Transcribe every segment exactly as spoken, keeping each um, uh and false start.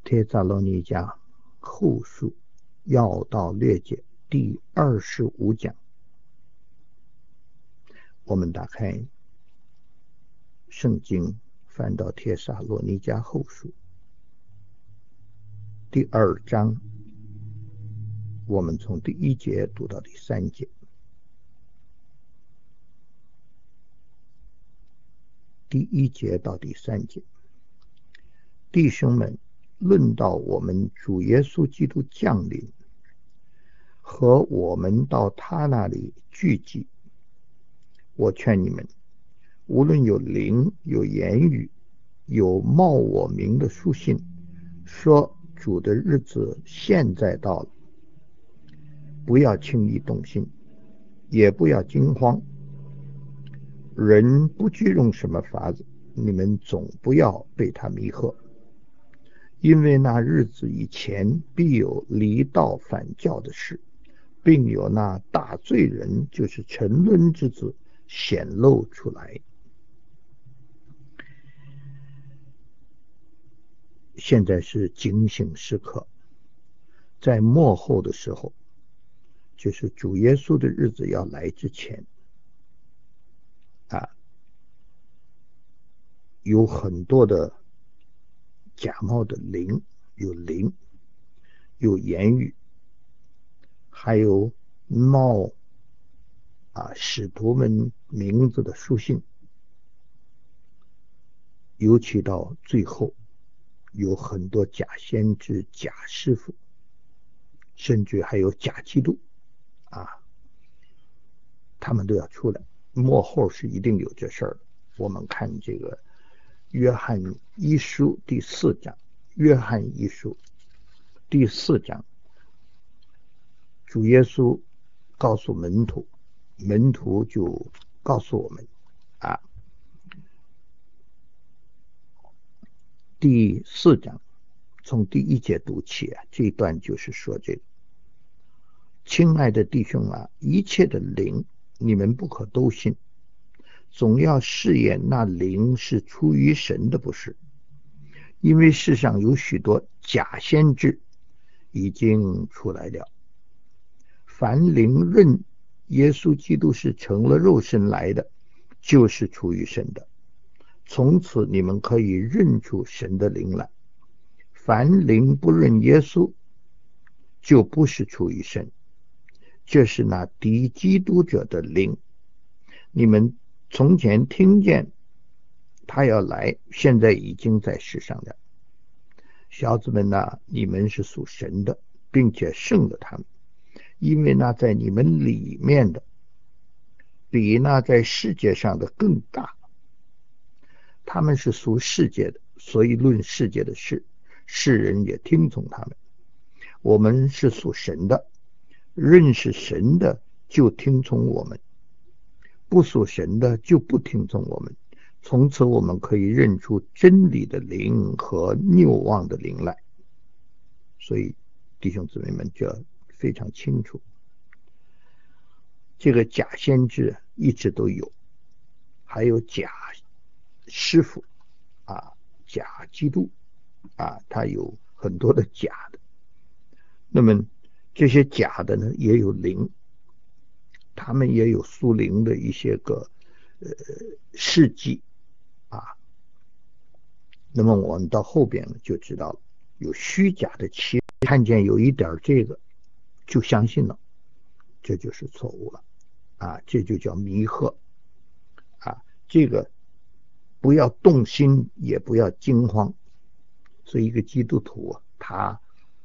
帖撒罗尼迦后书要道略解第二十五讲，我们打开圣经，翻到帖撒罗尼迦后书第二章，我们从第一节读到第三节。第一节到第三节，弟兄们，论到我们主耶稣基督降临和我们到他那里聚集，我劝你们，无论有灵、有言语、有冒我名的书信，说主的日子现在到了，不要轻易动心，也不要惊慌。人不拘用什么法子，你们总不要被他迷惑，因为那日子以前必有离道反教的事，并有那大罪人，就是沉沦之子显露出来。现在是警醒时刻，在末后的时候，就是主耶稣的日子要来之前啊，有很多的假冒的灵，有灵，有言语，还有冒啊使徒们名字的书信，尤其到最后，有很多假先知、假师傅，甚至还有假基督啊，他们都要出来。末后是一定有这事儿的。我们看这个约翰一书第四章，约翰一书第四章，主耶稣告诉门徒，门徒就告诉我们啊，第四章从第一节读起啊，这一段就是说这个，亲爱的弟兄啊，一切的灵你们不可都信，总要试验那灵是出于神的不是，因为世上有许多假先知已经出来了。凡灵认耶稣基督是成了肉身来的，就是出于神的，从此你们可以认出神的灵来。凡灵不认耶稣，就不是出于神，这是那敌基督者的灵。你们从前听见他要来，现在已经在世上了。小子们啊，你们是属神的，并且胜了他们，因为那在你们里面的比那在世界上的更大。他们是属世界的，所以论世界的事，世人也听从他们。我们是属神的，认识神的就听从我们，不属神的就不听从我们。从此我们可以认出真理的灵和谬妄的灵来。所以弟兄姊妹们就要非常清楚，这个假先知一直都有，还有假师傅啊，假基督啊，他有很多的假的。那么这些假的呢，也有灵，他们也有属灵的一些个呃事迹啊。那么我们到后边就知道了，有虚假的奇，看见有一点这个就相信了，这就是错误了啊，这就叫迷惑啊。这个不要动心，也不要惊慌。所以一个基督徒啊，他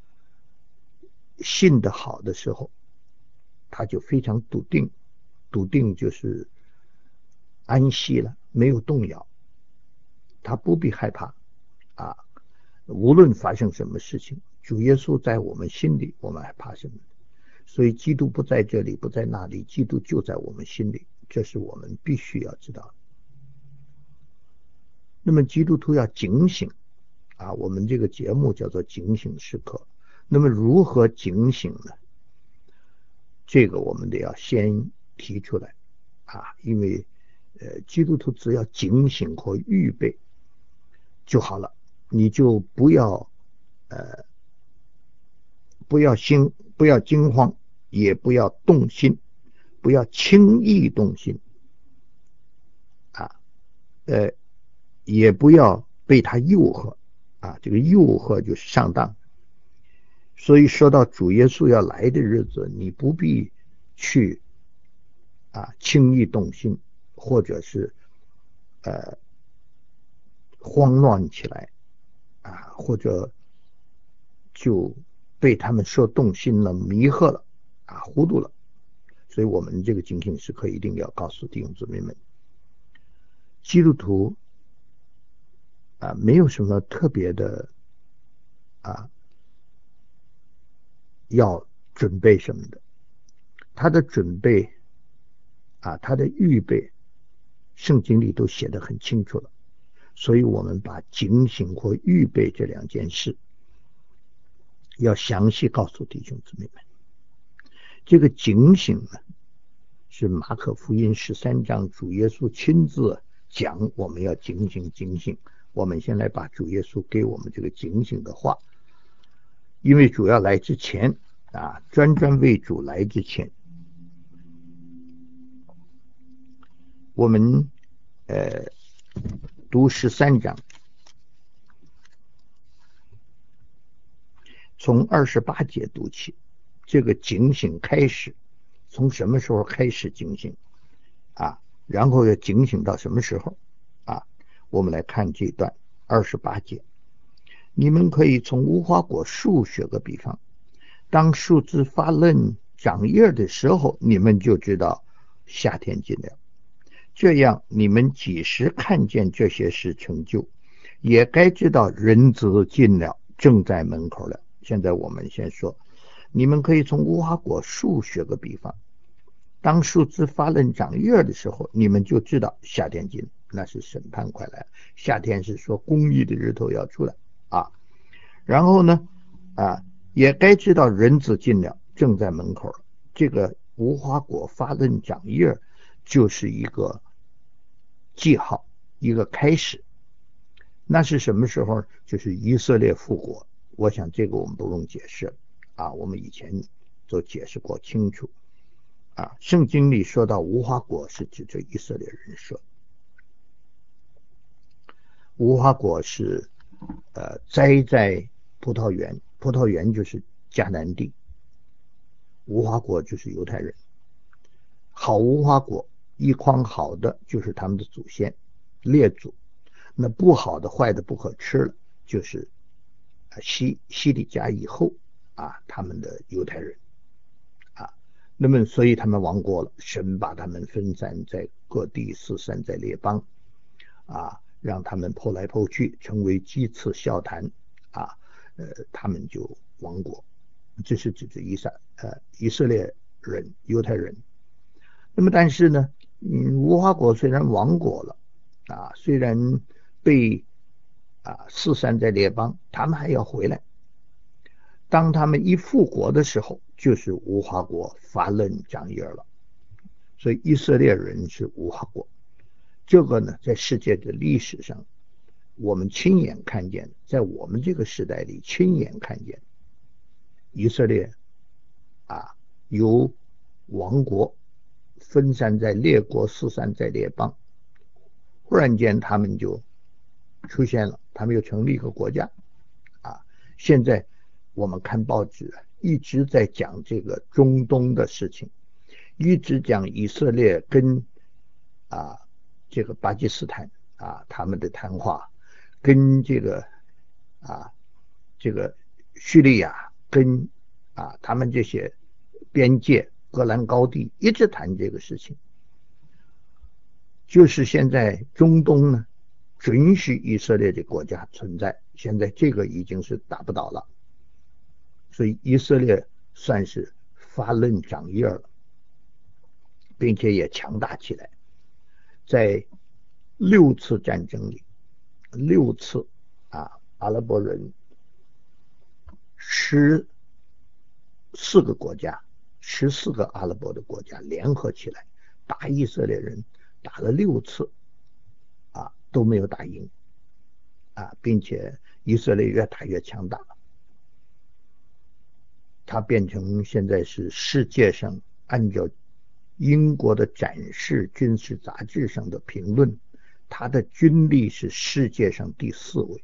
信得好的时候，他就非常笃定，笃定就是安息了，没有动摇，他不必害怕啊。无论发生什么事情，主耶稣在我们心里，我们还怕什么？所以基督不在这里，不在那里，基督就在我们心里，这是我们必须要知道的。那么基督徒要警醒啊，我们这个节目叫做警醒时刻。那么如何警醒呢？这个我们得要先提出来啊，因为呃，基督徒只要警醒和预备就好了，你就不要呃不要心不要惊慌，也不要动心，不要轻易动心啊，呃，也不要被他诱惑啊，这个诱惑就是上当。所以说到主耶稣要来的日子，你不必去啊轻易动心，或者是呃慌乱起来啊，或者就被他们说动心了、迷惑了啊、糊涂了。所以我们这个警醒时刻一定要告诉弟兄姊妹们，基督徒啊没有什么特别的啊要准备什么的，他的准备啊，他的预备，圣经里都写得很清楚了。所以我们把警醒或预备这两件事要详细告诉弟兄姊妹们。这个警醒呢，是马可福音十三章主耶稣亲自讲，我们要警醒警醒。我们先来把主耶稣给我们这个警醒的话，因为主要来之前啊，专专为主来之前，我们呃读十三章，从二十八节读起，这个警醒开始，从什么时候开始警醒啊？然后要警醒到什么时候啊？我们来看这段二十八节。你们可以从无花果树学个比方，当树枝发嫩长叶的时候，你们就知道夏天近了。这样你们几时看见这些事成就，也该知道人子近了，正在门口了。现在我们先说，你们可以从无花果树学个比方，当树枝发嫩长叶的时候，你们就知道夏天近，那是审判快来了。夏天是说公义的日头要出来啊。然后呢啊，也该知道人子近了，正在门口了。这个无花果发嫩长叶就是一个记号，一个开始。那是什么时候？就是以色列复国。我想这个我们不用解释啊，我们以前都解释过清楚啊。圣经里说到无花果是指着以色列人说，无花果是呃栽在葡萄园，葡萄园就是迦南地，无花果就是犹太人。好无花果一筐好的就是他们的祖先列祖，那不好的坏的不可吃了就是西西底家以后啊他们的犹太人啊，那么所以他们亡国了，神把他们分散在各地，四散在列邦啊，让他们抛来抛去，成为讥刺笑谈啊，呃他们就亡国。这是指着以撒呃以色列人犹太人。那么但是呢，嗯，无花果虽然亡国了啊，虽然被啊四散在列邦，他们还要回来。当他们一复国的时候，就是无花果发嫩长叶了。所以以色列人是无花果。这个呢，在世界的历史上，我们亲眼看见，在我们这个时代里亲眼看见，以色列啊由亡国分散在列国，四散在列邦，忽然间他们就出现了，他们又成立一个国家啊。现在我们看报纸一直在讲这个中东的事情，一直讲以色列跟啊这个巴基斯坦啊他们的谈话，跟这个啊这个叙利亚跟啊他们这些边界戈兰高地一直谈这个事情。就是现在中东呢准许以色列的国家存在，现在这个已经是打不倒了，所以以色列算是发嫩长叶了，并且也强大起来。在六次战争里，六次啊，阿拉伯人十四个国家，十四个阿拉伯的国家联合起来打以色列人，打了六次啊，都没有打赢啊，并且以色列越打越强大。 它变成现在是世界上按照英国的展示军事杂志上的评论，它的军力是世界上第四位。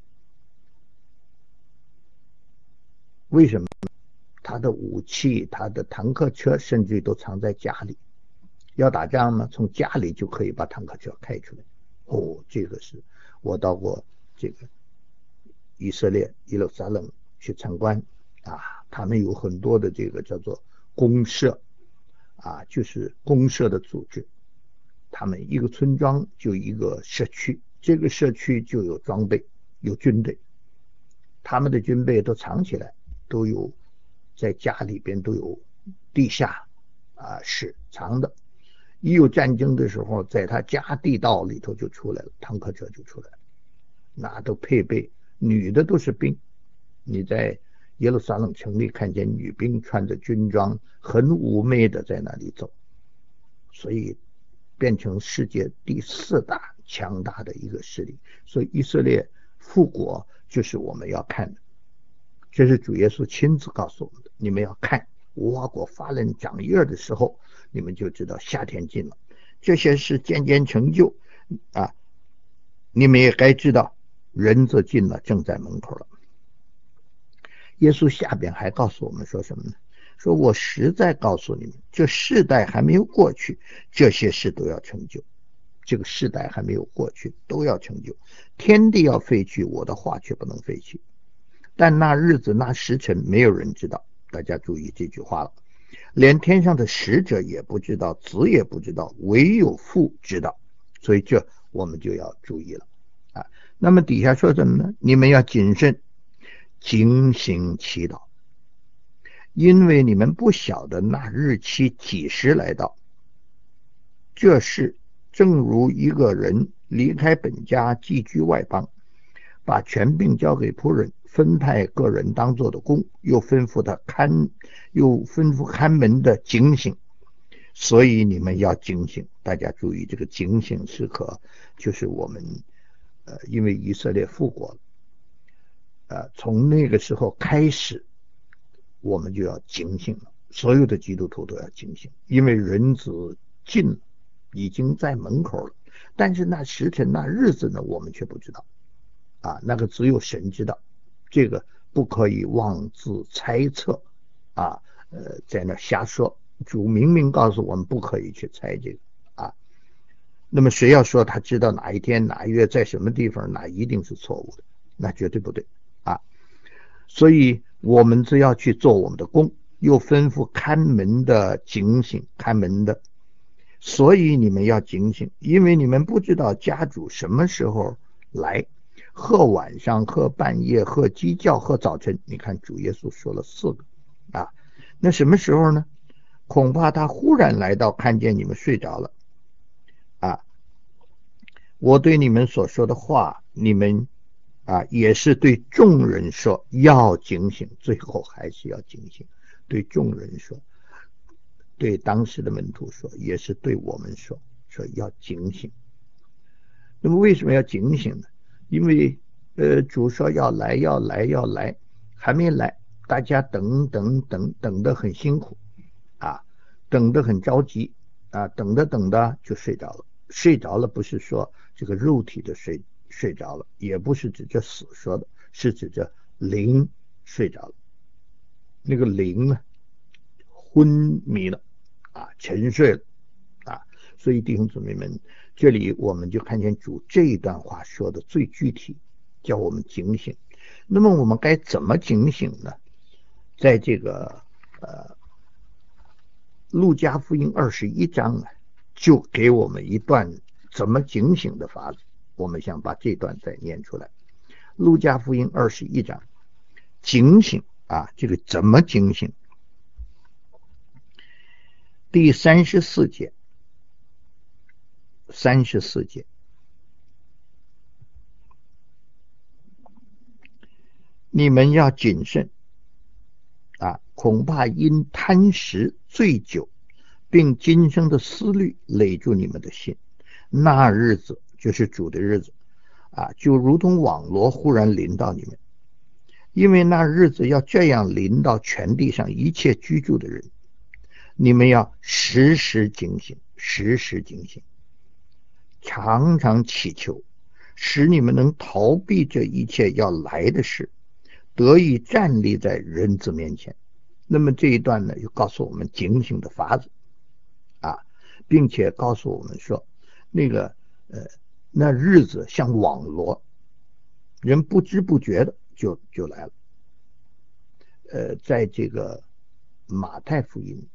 为什么？它的武器，它的坦克车甚至都藏在家里。要打仗吗？从家里就可以把坦克车开出来。哦，这个是我到过这个以色列耶路撒冷去参观啊，他们有很多的这个叫做公社啊，就是公社的组织。他们一个村庄就一个社区，这个社区就有装备，有军队，他们的军备都藏起来，都有在家里边都有地下啊室藏的。一有战争的时候，在他家地道里头就出来了，坦克车就出来了，那都配备，女的都是兵。你在耶路撒冷城里看见女兵穿着军装，很妩媚的在那里走，所以变成世界第四大强大的一个势力。所以以色列复国就是我们要看的，这是主耶稣亲自告诉我们的。你们要看无花果发嫩长叶的时候，你们就知道夏天近了。这些事渐渐成就啊，你们也该知道人子近了，正在门口了。耶稣下边还告诉我们说什么呢？说我实在告诉你们，这世代还没有过去，这些事都要成就。这个世代还没有过去，都要成就。天地要废去，我的话却不能废去。但那日子那时辰没有人知道。大家注意这句话了，连天上的使者也不知道，子也不知道，唯有父知道。所以这我们就要注意了啊。那么底下说什么呢？你们要谨慎，警醒祈祷，因为你们不晓得那日期几时来到。这事正如一个人离开本家寄居外邦，把权柄交给仆人，分派个人当做的工，又吩咐他看，又吩咐看门的警醒。所以你们要警醒。大家注意，这个警醒时刻就是我们呃，因为以色列复国了，呃，从那个时候开始，我们就要警醒了。所有的基督徒都要警醒，因为人子近了，已经在门口了。但是那时辰那日子呢，我们却不知道啊，那个只有神知道，这个不可以妄自猜测啊，呃，在那瞎说。主明明告诉我们不可以去猜这个啊。那么谁要说他知道哪一天哪一月在什么地方，那一定是错误的，那绝对不对啊。所以我们只要去做我们的工，又吩咐看门的警醒，看门的。所以你们要警醒，因为你们不知道家主什么时候来，或晚上，或半夜，或鸡叫，或早晨。你看主耶稣说了四个啊。那什么时候呢？恐怕他忽然来到，看见你们睡着了啊。我对你们所说的话，你们啊也是对众人说，要警醒。最后还是要警醒，对众人说，对当时的门徒说，也是对我们说，说要警醒。那么为什么要警醒呢？因为呃，主说要来，要来，要来，还没来，大家等等等等得很辛苦啊，等得很着急啊，等着等着就睡着了。睡着了不是说这个肉体的睡睡着了，也不是指着死说的，是指着灵睡着了。那个灵呢，昏迷了啊，沉睡了啊。所以弟兄姊妹们，这里我们就看见主这一段话说的最具体，叫我们警醒。那么我们该怎么警醒呢？在这个呃路加福音二十一章啊，就给我们一段怎么警醒的法子。我们想把这段再念出来。路加福音二十一章，警醒啊，这个怎么警醒？第三十四节，三十四节，你们要谨慎啊，恐怕因贪食醉酒，并今生的思虑累住你们的心，那日子就是主的日子啊，就如同网罗忽然临到你们， 因为那日子要这样临到全地上一切居住的人，你们要时时警醒，时时警醒，常常祈求，使你们能逃避这一切要来的事，得以站立在人子面前。那么这一段呢，又告诉我们警醒的法子啊，并且告诉我们说，那个呃，那日子像网罗，人不知不觉的就就来了。呃，在这个马太福音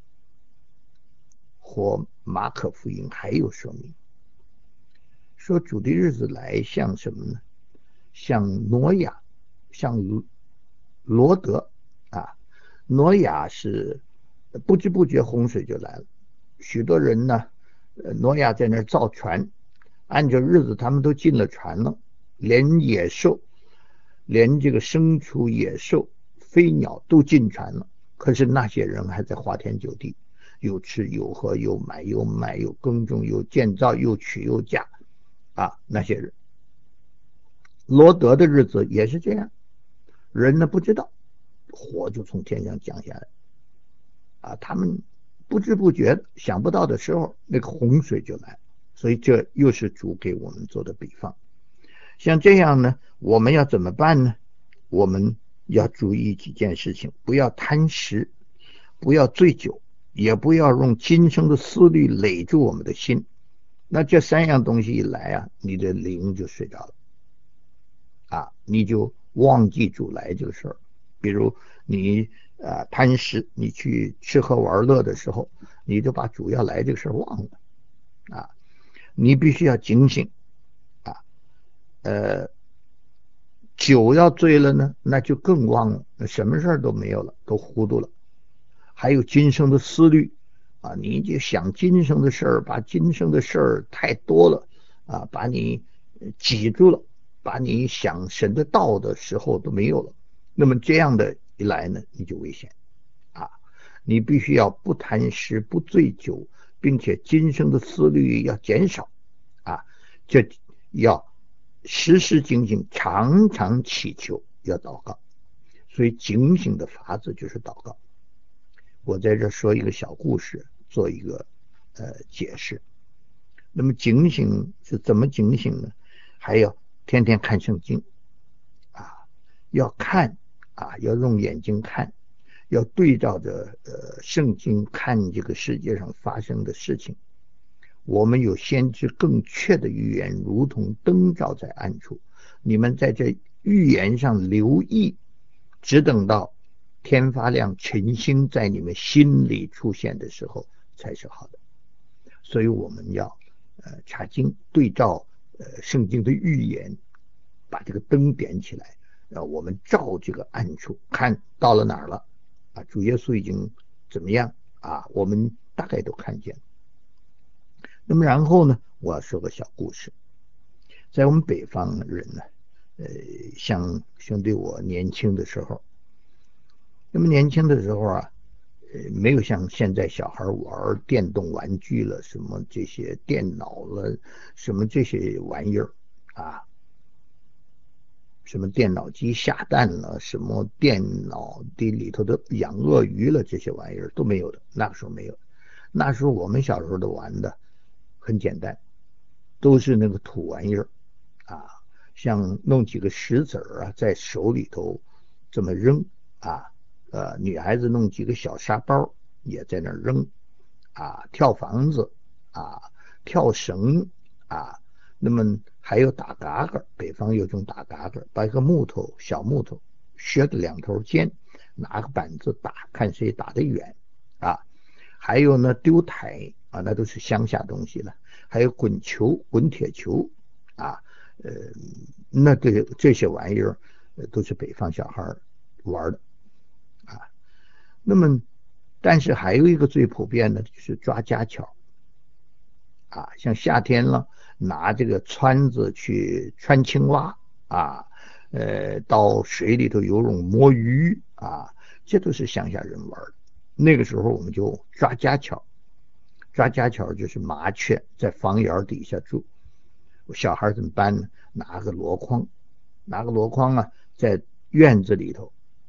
或马可福音还有说明，说主的日子来像什么呢？像挪亚，像罗德啊。挪亚是不知不觉洪水就来了，许多人呢，挪亚在那儿造船，按照日子他们都进了船了，连野兽，连这个牲畜、野兽、飞鸟都进船了。可是那些人还在花天酒地，有吃有喝，有买有卖，有耕种有建造，又娶又嫁啊，那些人。罗德的日子也是这样，人呢不知道，火就从天上降下来啊，他们不知不觉的想不到的时候，那个洪水就来。所以这又是主给我们做的比方。像这样呢，我们要怎么办呢？我们要注意几件事情，不要贪食，不要醉酒，也不要用今生的思虑累住我们的心。那这三样东西一来啊，你的灵就睡着了啊，你就忘记主来这个事儿。比如你啊贪食，你去吃喝玩乐的时候，你就把主要来这个事儿忘了啊。你必须要警醒啊。呃，酒要醉了呢，那就更忘了，那什么事儿都没有了，都糊涂了。还有今生的思虑啊，你就想今生的事儿，把今生的事儿太多了啊，把你挤住了，把你想神的道的时候都没有了。那么这样的一来呢，你就危险啊！你必须要不贪食，不醉酒，并且今生的思虑要减少啊，这要时时警醒，常常祈求，要祷告。所以警醒的法子就是祷告。我在这说一个小故事，做一个呃解释。那么警醒是怎么警醒呢？还要天天看圣经啊，要看啊，要用眼睛看，要对照着呃圣经看这个世界上发生的事情。我们有先知更确的预言，如同灯照在暗处。你们在这预言上留意，只等到天发亮，晨星在你们心里出现的时候才是好的。所以我们要呃查经，对照呃圣经的预言，把这个灯点起来，呃我们照这个暗处，看到了哪儿了啊？主耶稣已经怎么样啊？我们大概都看见。那么然后呢，我要说个小故事。在我们北方人呢，呃，像兄弟我年轻的时候，那么年轻的时候啊，呃，没有像现在小孩玩电动玩具了，什么这些电脑了，什么这些玩意儿啊，什么电脑机下蛋了，什么电脑的里头的养鳄鱼了，这些玩意儿都没有的。那个时候没有，那时候我们小时候都玩的很简单，都是那个土玩意儿啊，像弄几个石子儿啊，在手里头这么扔啊，呃，女孩子弄几个小沙包也在那扔啊，跳房子啊，跳绳啊，那么还有打嘎嘎，北方有种打嘎嘎，把一个木头小木头削的两头尖，拿个板子打，看谁打得远啊。还有呢丢台啊，那都是乡下东西了。还有滚球、滚铁球啊，呃，那这这些玩意儿都是北方小孩玩的啊。那么，但是还有一个最普遍的就是抓家巧啊，像夏天了，拿这个撺子去穿青蛙啊，呃，到水里头游泳摸鱼啊，这都是乡下人玩的。那个时候我们就抓家巧，抓家巧就是麻雀在房檐底下住，小孩怎么办呢？拿个箩筐，拿个箩筐啊，在院子里头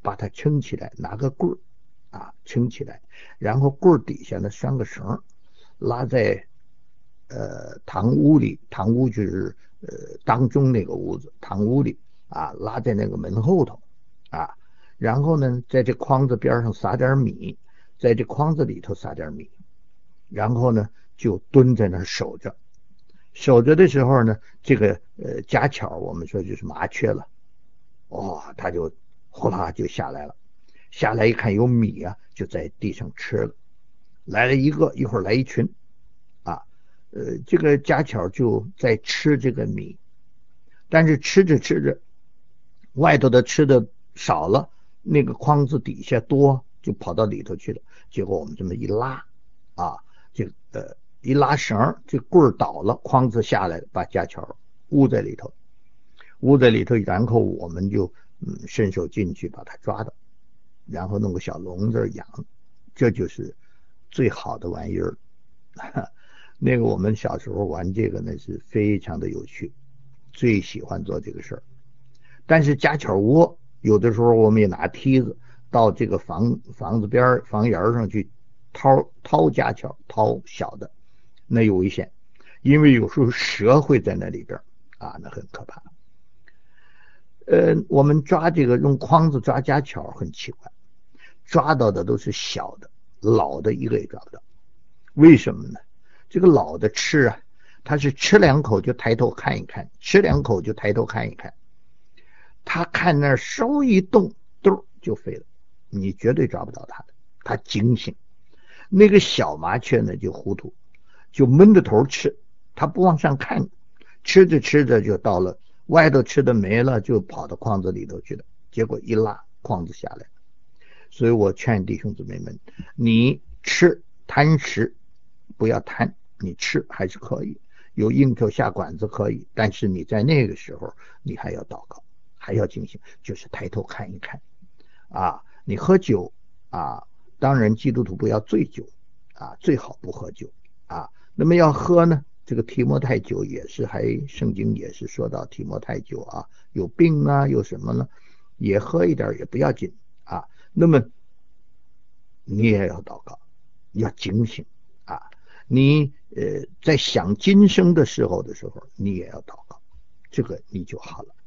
把它撑起来，拿个棍儿啊撑起来，然后棍儿底下呢拴个绳，拉在呃堂屋里，堂屋就是呃当中那个屋子，堂屋里啊，拉在那个门后头啊，然后呢在这筐子边上撒点米，在这筐子里头撒点米，然后呢就蹲在那儿守着。守着的时候呢，这个呃家巧我们说就是麻雀了，哦，它就呼啦就下来了，下来一看有米啊，就在地上吃了，来了一个，一会儿来一群，啊，呃，这个家巧就在吃这个米，但是吃着吃着，外头的吃的少了，那个筐子底下多，就跑到里头去了，结果我们这么一拉，啊，这呃。一拉绳，这棍儿倒了，筐子下来了，把家巧捂在里头，捂在里头，然后我们就嗯伸手进去把它抓到，然后弄个小笼子养，这就是最好的玩意儿。那个我们小时候玩这个呢是非常的有趣，最喜欢做这个事儿。但是家巧窝有的时候我们也拿梯子到这个房房子边房檐上去掏掏家巧，掏小的。那有危险，因为有时候蛇会在那里边啊，那很可怕。呃，我们抓这个用筐子抓家巧很奇怪，抓到的都是小的，老的一个也抓不到。为什么呢？这个老的吃啊，他是吃两口就抬头看一看，吃两口就抬头看一看，他看那儿稍一动，嘟就飞了，你绝对抓不到他的，他警醒。那个小麻雀呢就糊涂。就闷着头吃，他不往上看，吃着吃着就到了外头吃的没了，就跑到筐子里头去了，结果一拉筐子下来。所以我劝弟兄姊妹们，你吃贪食不要贪，你吃还是可以，有应酬下馆子可以，但是你在那个时候你还要祷告，还要警醒，就是抬头看一看啊。你喝酒啊，当然基督徒不要醉酒啊，最好不喝酒啊。那么要喝呢，这个提摩太酒也是，还圣经也是说到提摩太酒啊，有病啊，有什么呢，也喝一点也不要紧啊。那么你也要祷告，要警醒啊。你呃在想今生的时候的时候，你也要祷告，这个你就好了。